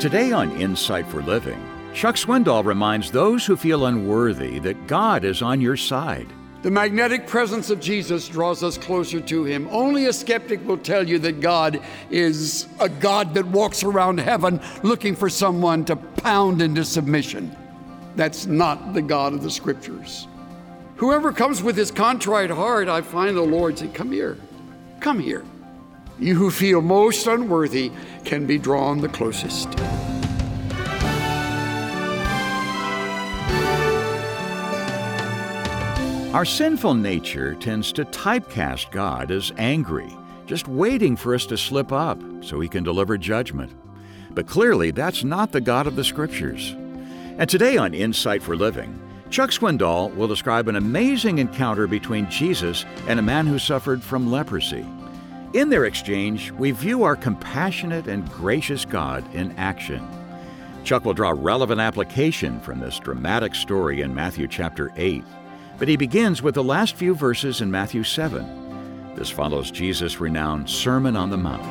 Today on Insight for Living, Chuck Swindoll reminds those who feel unworthy that God is on your side. The magnetic presence of Jesus draws us closer to Him. Only a skeptic will tell you that God is a God that walks around heaven looking for someone to pound into submission. That's not the God of the Scriptures. Whoever comes with his contrite heart, I find the Lord say, come here, come here. You who feel most unworthy can be drawn the closest. Our sinful nature tends to typecast God as angry, just waiting for us to slip up so He can deliver judgment. But clearly, that's not the God of the Scriptures. And today on Insight for Living, Chuck Swindoll will describe an amazing encounter between Jesus and a man who suffered from leprosy. In their exchange, we view our compassionate and gracious God in action. Chuck will draw relevant application from this dramatic story in Matthew chapter 8. But he begins with the last few verses in Matthew 7. This follows Jesus' renowned Sermon on the Mount.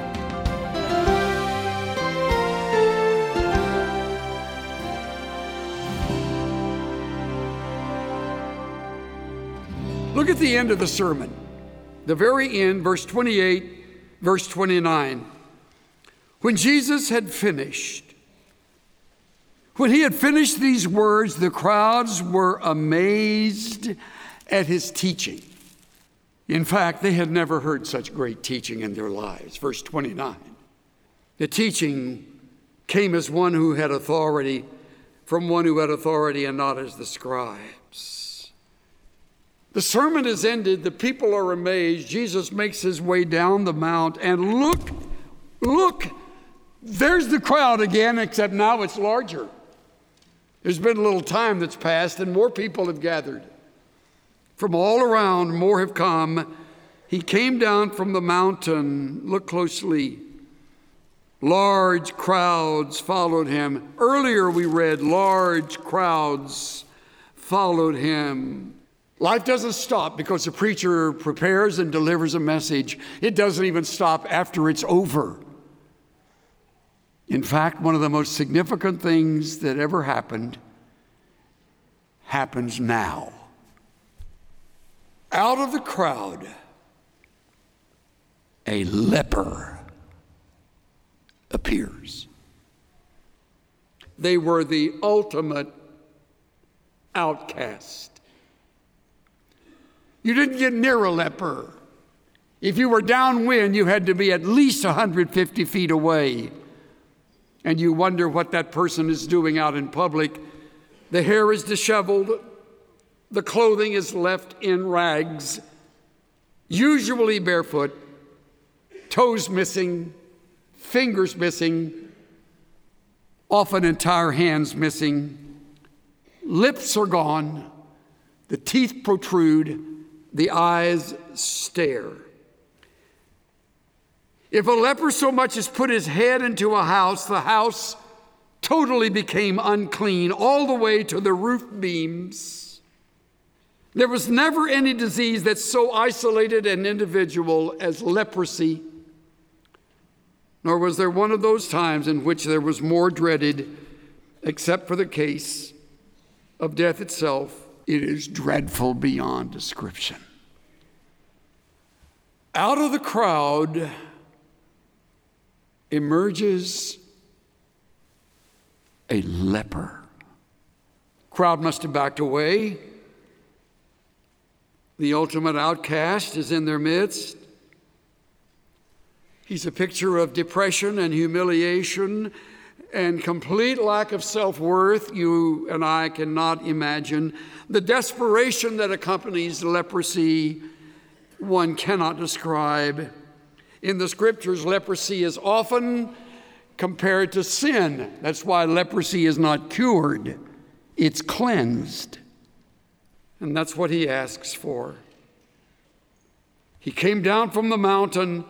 Look at the end of the sermon. The very end, verse 28, verse 29. When Jesus had finished, when He had finished these words, the crowds were amazed at His teaching. In fact, they had never heard such great teaching in their lives. Verse 29. The teaching came as one who had authority, from one who had authority and not as the scribes. The sermon is ended. The people are amazed. Jesus makes His way down the mount, and look, there's the crowd again, except now it's larger. There's been a little time that's passed, and more people have gathered. From all around, more have come. He came down from the mountain. Look closely. Large crowds followed Him. Earlier we read, large crowds followed Him. Life doesn't stop because the preacher prepares and delivers a message. It doesn't even stop after it's over. In fact, one of the most significant things that ever happened happens now. Out of the crowd, a leper appears. They were the ultimate outcast. You didn't get near a leper. If you were downwind, you had to be at least 150 feet away. And you wonder what that person is doing out in public. The hair is disheveled. The clothing is left in rags, usually barefoot, toes missing, fingers missing, often entire hands missing. Lips are gone. The teeth protrude. The eyes stare. If a leper so much as put his head into a house, the house totally became unclean all the way to the roof beams. There was never any disease that so isolated an individual as leprosy, nor was there one of those times in which there was more dreaded, except for the case of death itself. It is dreadful beyond description. Out of the crowd emerges a leper. Crowd must have backed away. The ultimate outcast is in their midst. He's a picture of depression and humiliation and complete lack of self-worth. You and I cannot imagine the desperation that accompanies leprosy. One cannot describe. In the Scriptures, leprosy is often compared to sin. That's why leprosy is not cured. It's cleansed. And that's what He asks for. He came down from the mountain.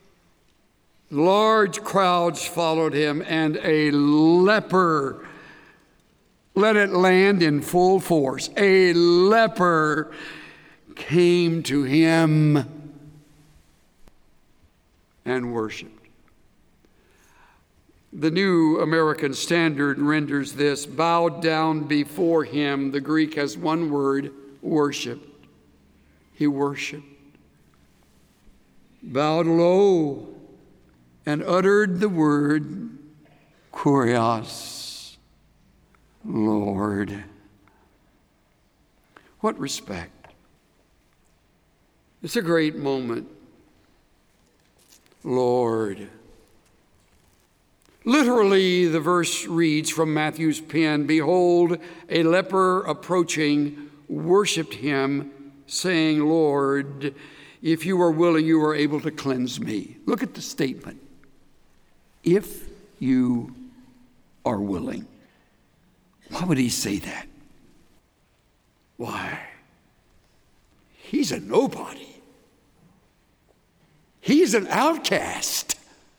Large crowds followed Him, and a leper, let it land in full force, a leper came to Him and worshiped. The New American Standard renders this, bowed down before him. The Greek has one word, worshiped. He worshiped. Bowed low and uttered the word, Kurios, Lord. What respect. It's a great moment. Lord. Literally, the verse reads from Matthew's pen, behold, a leper approaching worshiped him, saying, Lord, if you are willing, you are able to cleanse me. Look at the statement. If you are willing. Why would he say that? Why? He's a nobody. He's an outcast.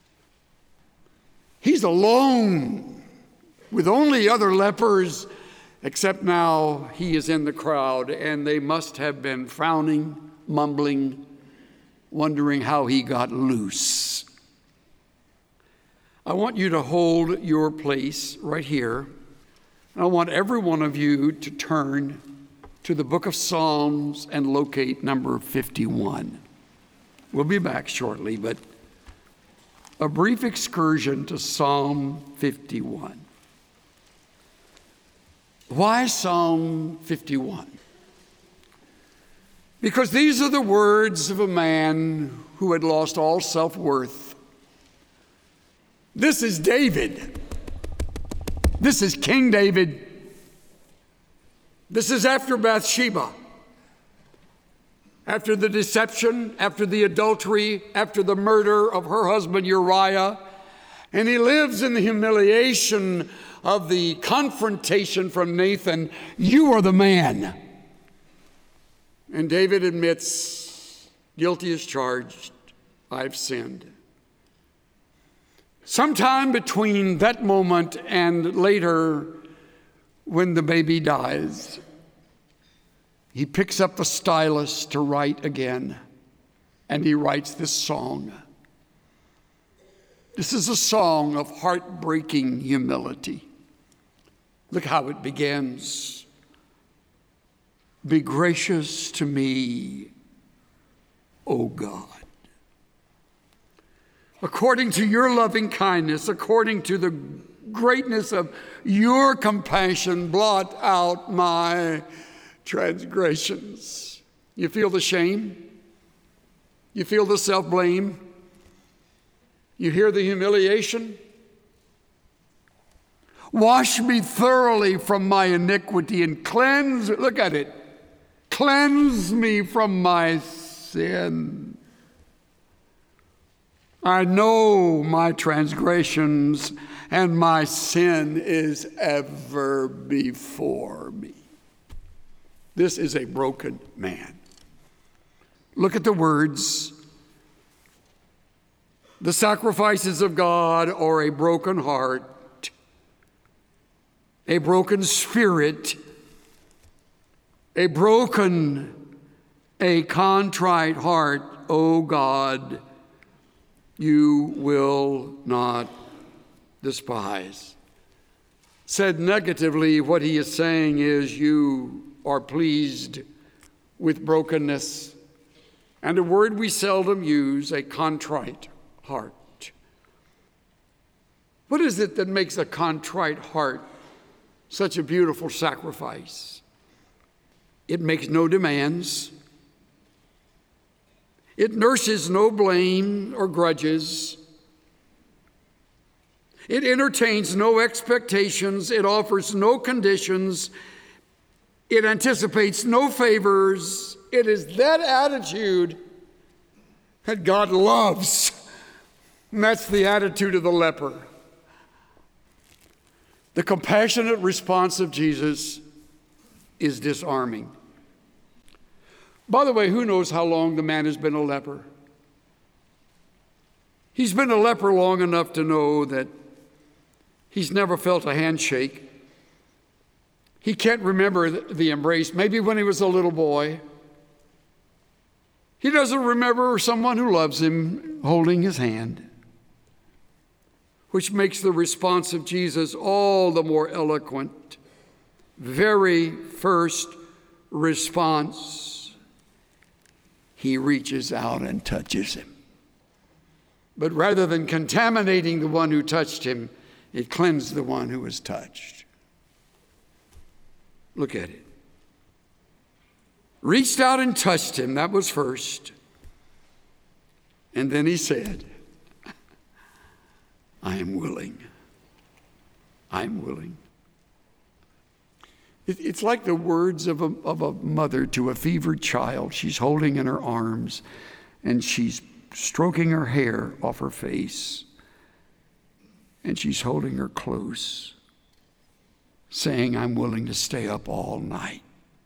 He's alone with only other lepers, except now he is in the crowd, and they must have been frowning, mumbling, wondering how he got loose. I want you to hold your place right here. I want every one of you to turn to the book of Psalms and locate number 51. We'll be back shortly, but a brief excursion to Psalm 51. Why Psalm 51? Because these are the words of a man who had lost all self-worth. This is David. This is King David. This is after Bathsheba. After the deception, after the adultery, after the murder of her husband Uriah. And he lives in the humiliation of the confrontation from Nathan. You are the man. And David admits, guilty as charged, I've sinned. Sometime between that moment and later, when the baby dies, he picks up the stylus to write again, and he writes this song. This is a song of heartbreaking humility. Look how it begins. Be gracious to me, O God. According to your loving kindness, according to the greatness of your compassion, blot out my transgressions. You feel the shame? You feel the self-blame? You hear the humiliation? Wash me thoroughly from my iniquity and cleanse, look at it, cleanse me from my sin. I know my transgressions and my sin is ever before me. This is a broken man. Look at the words. The sacrifices of God are a broken heart, a broken spirit, a contrite heart, O God, you will not despise. Said negatively, what he is saying is you are pleased with brokenness. And a word we seldom use, a contrite heart. What is it that makes a contrite heart such a beautiful sacrifice? It makes no demands. It nurses no blame or grudges. It entertains no expectations. It offers no conditions. It anticipates no favors. It is that attitude that God loves. And that's the attitude of the leper. The compassionate response of Jesus is disarming. By the way, who knows how long the man has been a leper? He's been a leper long enough to know that he's never felt a handshake. He can't remember the embrace, maybe when he was a little boy. He doesn't remember someone who loves him holding his hand. which makes the response of Jesus all the more eloquent. Very first response, he reaches out and touches him. But rather than contaminating the one who touched him, it cleansed the one who was touched. Look at it. Reached out and touched him, that was first. And then he said, I am willing. I am willing. It's like the words of a mother to a fevered child. She's holding in her arms and she's stroking her hair off her face. And she's holding her close, saying, I'm willing to stay up all night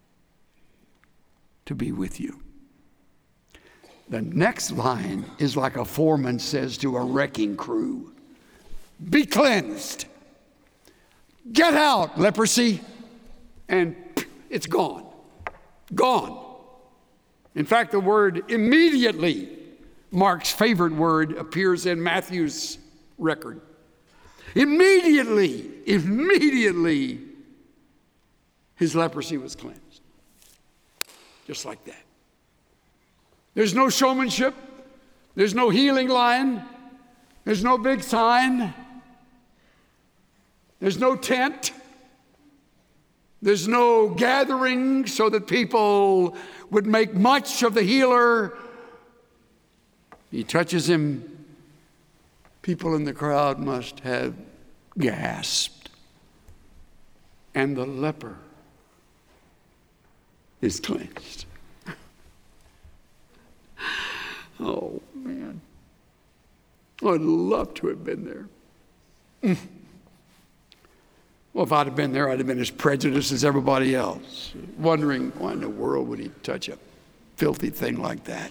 to be with you. The next line is like a foreman says to a wrecking crew, be cleansed. Get out, leprosy. And it's gone. Gone. In fact, the word immediately, Mark's favorite word, appears in Matthew's record. Immediately, his leprosy was cleansed. Just like that. There's no showmanship. There's no healing line. There's no big sign. There's no tent. There's no gathering so that people would make much of the healer. He touches him. People in the crowd must have gasped. And the leper is cleansed. Oh, man. I'd love to have been there. Well, if I'd have been there, I'd have been as prejudiced as everybody else, wondering why in the world would he touch a filthy thing like that?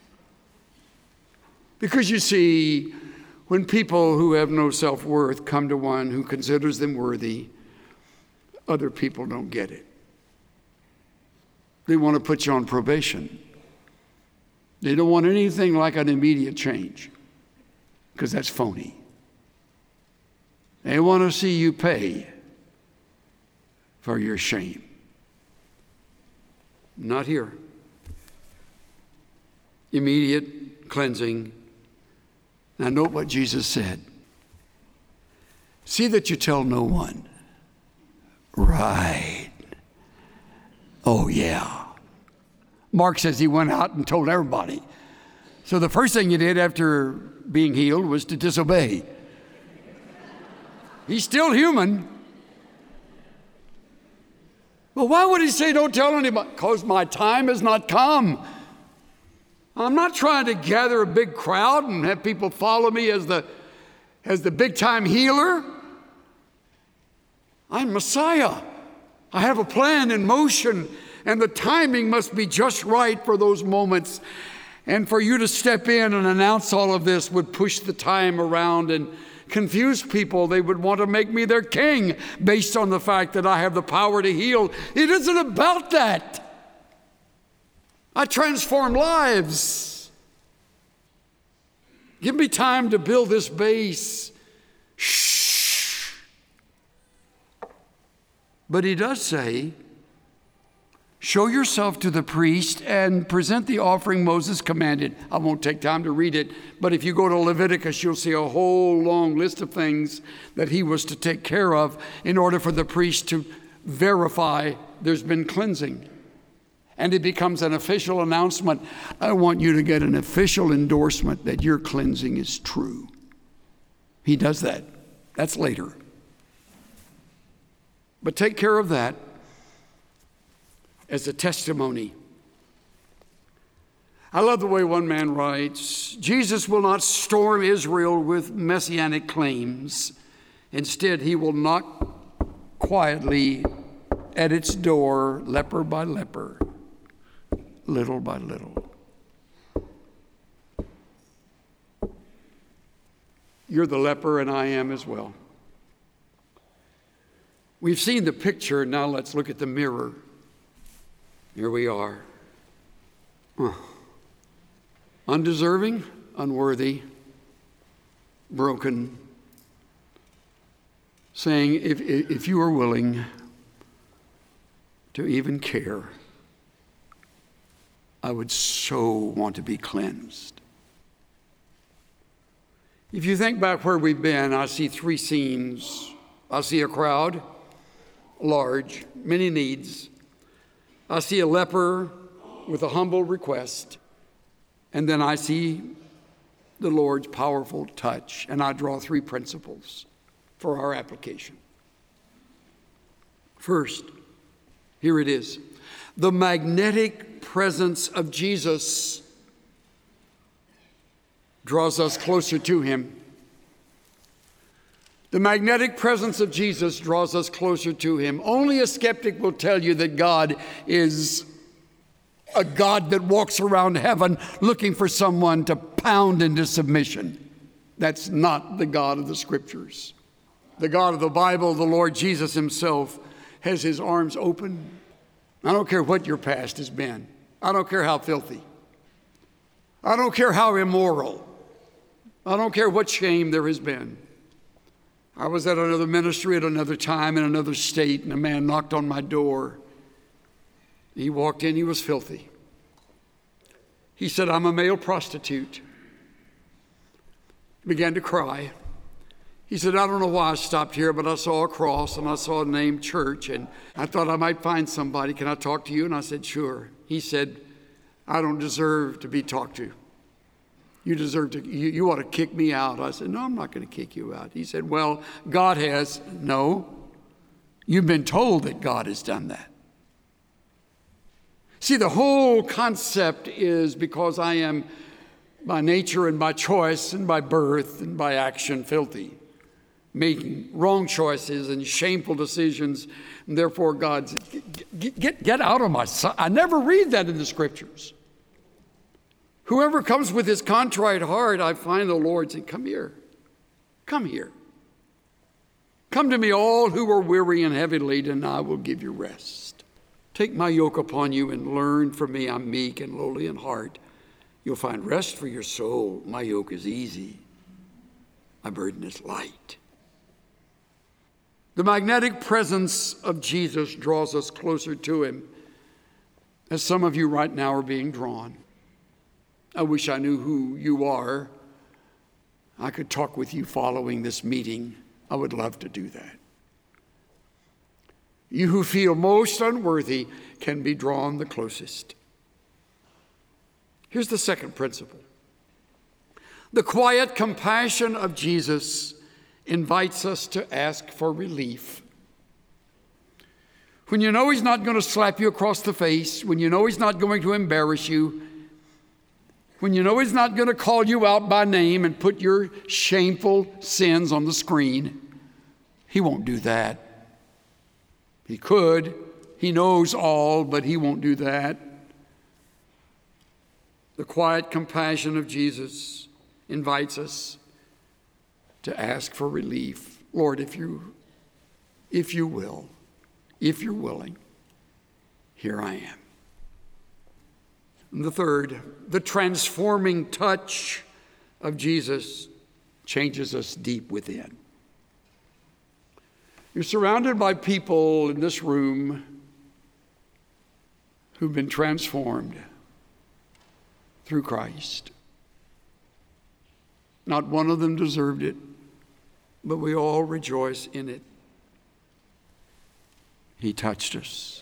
Because you see, when people who have no self-worth come to one who considers them worthy, other people don't get it. They want to put you on probation. They don't want anything like an immediate change, because that's phony. They want to see you pay for your shame. Not here. Immediate cleansing. Now note what Jesus said. See that you tell no one. Right. Oh, yeah. Mark says he went out and told everybody. So the first thing he did after being healed was to disobey. He's still human. Well, why would he say don't tell anybody? Because my time has not come. I'm not trying to gather a big crowd and have people follow me as the big time healer. I'm Messiah. I have a plan in motion, and the timing must be just right for those moments. And for you to step in and announce all of this would push the time around and confuse people. They would want to make me their king based on the fact that I have the power to heal. It isn't about that. I transform lives. Give me time to build this base. Shh. But he does say, show yourself to the priest and present the offering Moses commanded. I won't take time to read it, but if you go to Leviticus, you'll see a whole long list of things that he was to take care of in order for the priest to verify there's been cleansing. And it becomes an official announcement. I want you to get an official endorsement that your cleansing is true. He does that. That's later. But take care of that as a testimony. I love the way one man writes, Jesus will not storm Israel with messianic claims. Instead, he will knock quietly at its door, leper by leper, little by little. You're the leper and I am as well. We've seen the picture, now let's look at the mirror. Here we are. Undeserving, unworthy, broken, saying, if you are willing to even care, I would so want to be cleansed. If you think back where we've been, I see three scenes. I see a crowd, large, many needs. I see a leper with a humble request. And then I see the Lord's powerful touch. And I draw three principles for our application. First, here it is. The magnetic presence of Jesus draws us closer to him. The magnetic presence of Jesus draws us closer to him. Only a skeptic will tell you that God is a God that walks around heaven looking for someone to pound into submission. That's not the God of the Scriptures. The God of the Bible, the Lord Jesus himself, has his arms open. I don't care what your past has been. I don't care how filthy. I don't care how immoral. I don't care what shame there has been. I was at another ministry at another time in another state, and a man knocked on my door. He walked in, he was filthy. He said, I'm a male prostitute. He began to cry. He said, I don't know why I stopped here, but I saw a cross and I saw a named church, and I thought I might find somebody. Can I talk to you? And I said, sure. He said, I don't deserve to be talked to. You ought to kick me out. I said, no, I'm not going to kick you out. He said, well, God has. No, you've been told that God has done that. See, the whole concept is because I am by nature and by choice and by birth and by action filthy, making wrong choices and shameful decisions, and therefore God's, get out of my sight. I never read that in the Scriptures. Whoever comes with his contrite heart, I find the Lord say, come here, come here. Come to me, all who are weary and heavy laden, and I will give you rest. Take my yoke upon you and learn from me. I'm meek and lowly in heart. You'll find rest for your soul. My yoke is easy. My burden is light. The magnetic presence of Jesus draws us closer to him, as some of you right now are being drawn. I wish I knew who you are. I could talk with you following this meeting. I would love to do that. You who feel most unworthy can be drawn the closest. Here's the second principle. The quiet compassion of Jesus invites us to ask for relief. When you know he's not going to slap you across the face, when you know he's not going to embarrass you, when you know he's not going to call you out by name and put your shameful sins on the screen, he won't do that. He could. He knows all, but he won't do that. The quiet compassion of Jesus invites us to ask for relief. Lord, if you will, if you're willing, here I am. And the third, the transforming touch of Jesus changes us deep within. You're surrounded by people in this room who've been transformed through Christ. Not one of them deserved it, but we all rejoice in it. He touched us.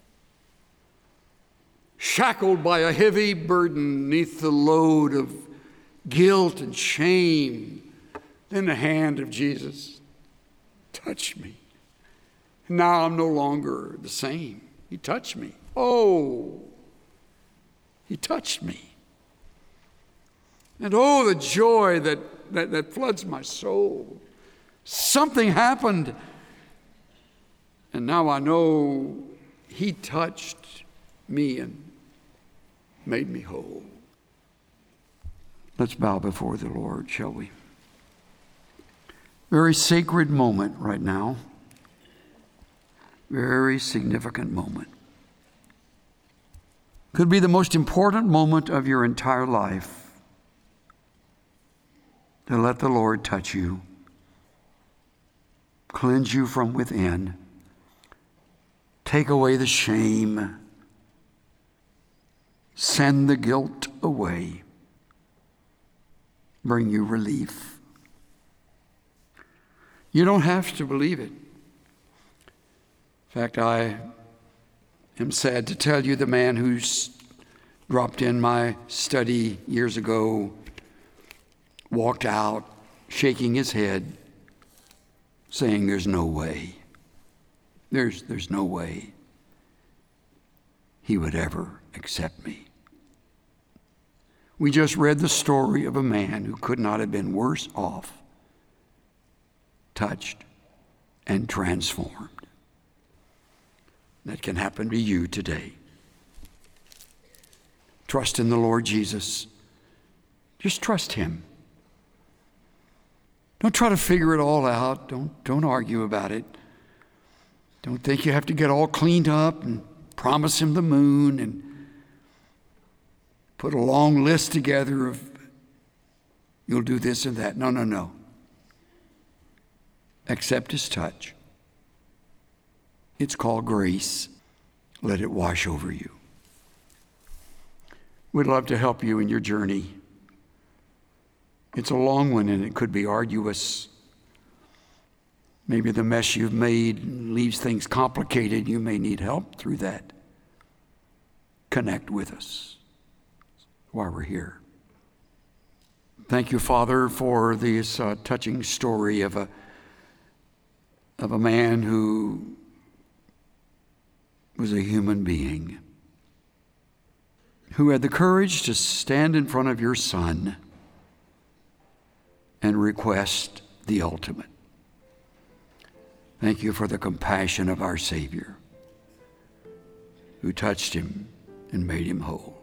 Shackled by a heavy burden beneath the load of guilt and shame, then the hand of Jesus touched me. Now I'm no longer the same. He touched me. Oh, he touched me. And oh, the joy that floods my soul. Something happened. And now I know he touched me and made me whole. Let's bow before the Lord, shall we? Very sacred moment right now. Very significant moment. Could be the most important moment of your entire life. To let the Lord touch you. cleanse you from within, take away the shame, send the guilt away, bring you relief. You don't have to believe it. In fact, I am sad to tell you the man who's dropped in my study years ago walked out shaking his head, saying there's no way. There's no way he would ever accept me. We just read the story of a man who could not have been worse off, touched and transformed. That can happen to you today. Trust in the Lord Jesus. Just trust Him. Don't try to figure it all out. Don't argue about it. Don't think you have to get all cleaned up and promise Him the moon and put a long list together of you'll do this and that. No. Accept His touch. It's called grace. Let it wash over you. We'd love to help you in your journey. It's a long one and it could be arduous. Maybe the mess you've made leaves things complicated. You may need help through that. Connect with us while we're here. Thank you, Father, for this touching story of a man who was a human being who had the courage to stand in front of your Son and request the ultimate. Thank you for the compassion of our Savior who touched him and made him whole.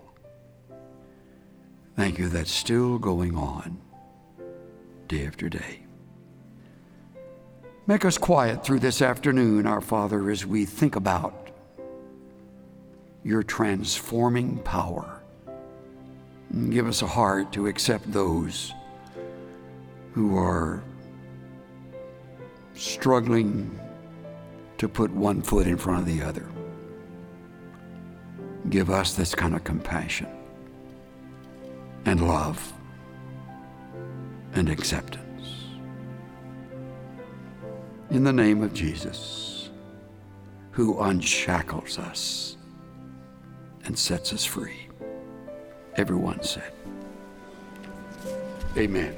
Thank you that's still going on day after day. Make us quiet through this afternoon, our Father, as we think about your transforming power. And give us a heart to accept those who are struggling to put one foot in front of the other. Give us this kind of compassion and love and acceptance. In the name of Jesus, who unshackles us and sets us free. Everyone said, amen.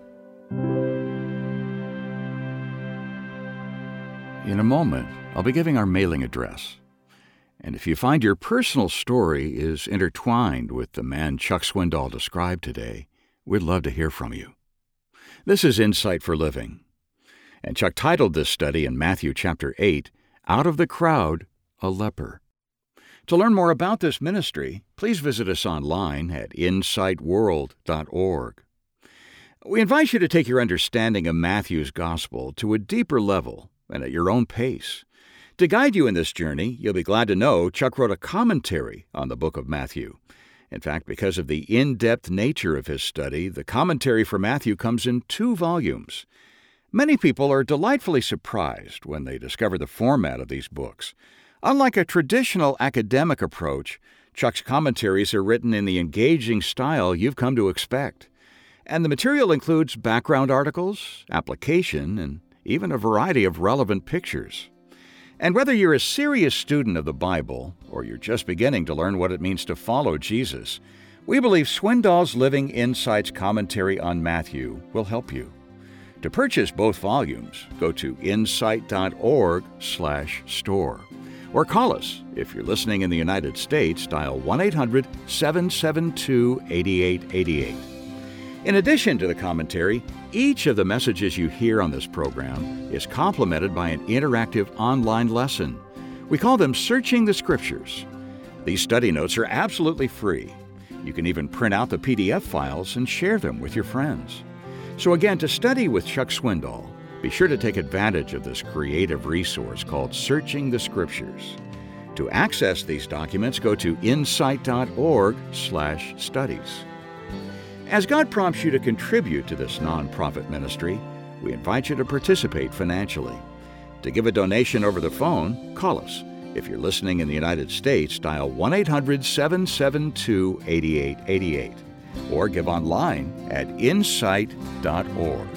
In a moment, I'll be giving our mailing address. And if you find your personal story is intertwined with the man Chuck Swindoll described today, we'd love to hear from you. This is Insight for Living. And Chuck titled this study in Matthew chapter 8, Out of the Crowd, a Leper. To learn more about this ministry, please visit us online at insightworld.org. We invite you to take your understanding of Matthew's gospel to a deeper level and at your own pace. To guide you in this journey, you'll be glad to know Chuck wrote a commentary on the book of Matthew. In fact, because of the in-depth nature of his study, the commentary for Matthew comes in 2 volumes. Many people are delightfully surprised when they discover the format of these books. Unlike a traditional academic approach, Chuck's commentaries are written in the engaging style you've come to expect. And the material includes background articles, application, and even a variety of relevant pictures. And whether you're a serious student of the Bible or you're just beginning to learn what it means to follow Jesus, we believe Swindoll's Living Insights commentary on Matthew will help you. To purchase both volumes, go to insight.org/store. Or call us. If you're listening in the United States, dial 1-800-772-8888. In addition to the commentary, each of the messages you hear on this program is complemented by an interactive online lesson. We call them Searching the Scriptures. These study notes are absolutely free. You can even print out the PDF files and share them with your friends. So again, to study with Chuck Swindoll, be sure to take advantage of this creative resource called Searching the Scriptures. To access these documents, go to insight.org/studies. As God prompts you to contribute to this nonprofit ministry, we invite you to participate financially. To give a donation over the phone, call us. If you're listening in the United States, dial 1-800-772-8888 or give online at insight.org.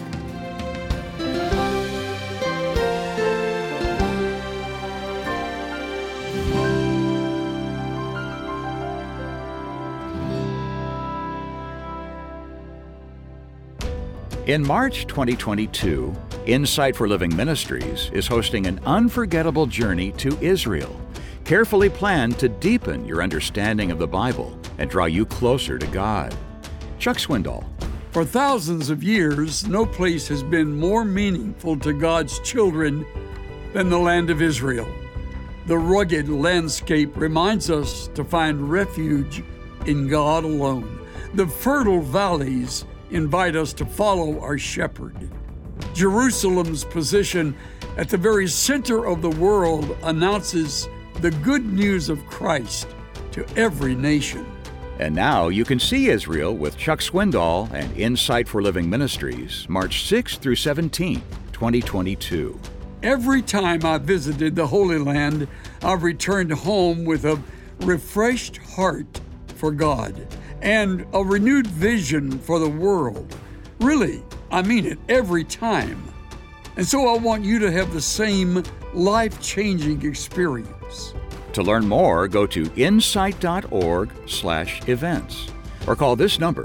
In March 2022, Insight for Living Ministries is hosting an unforgettable journey to Israel, carefully planned to deepen your understanding of the Bible and draw you closer to God. Chuck Swindoll. For thousands of years, no place has been more meaningful to God's children than the land of Israel. The rugged landscape reminds us to find refuge in God alone. The fertile valleys invite us to follow our shepherd. Jerusalem's position at the very center of the world announces the good news of Christ to every nation. And now you can see Israel with Chuck Swindoll and Insight for Living Ministries, March 6th through 17th, 2022. Every time I visited the Holy Land, I've returned home with a refreshed heart for God and a renewed vision for the world. Really, I mean it every time. And so I want you to have the same life-changing experience. To learn more, go to insight.org/events or call this number,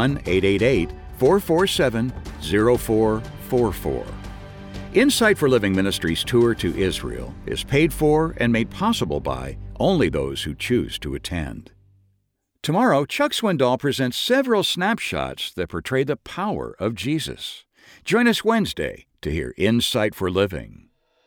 1-888-447-0444. Insight for Living Ministries tour to Israel is paid for and made possible by only those who choose to attend. Tomorrow, Chuck Swindoll presents several snapshots that portray the power of Jesus. Join us Wednesday to hear Insight for Living.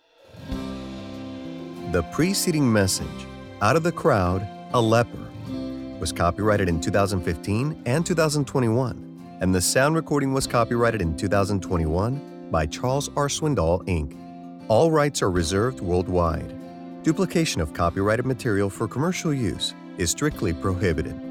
The preceding message, Out of the Crowd, a Leper, was copyrighted in 2015 and 2021, and the sound recording was copyrighted in 2021 by Charles R. Swindoll, Inc. All rights are reserved worldwide. Duplication of copyrighted material for commercial use is strictly prohibited.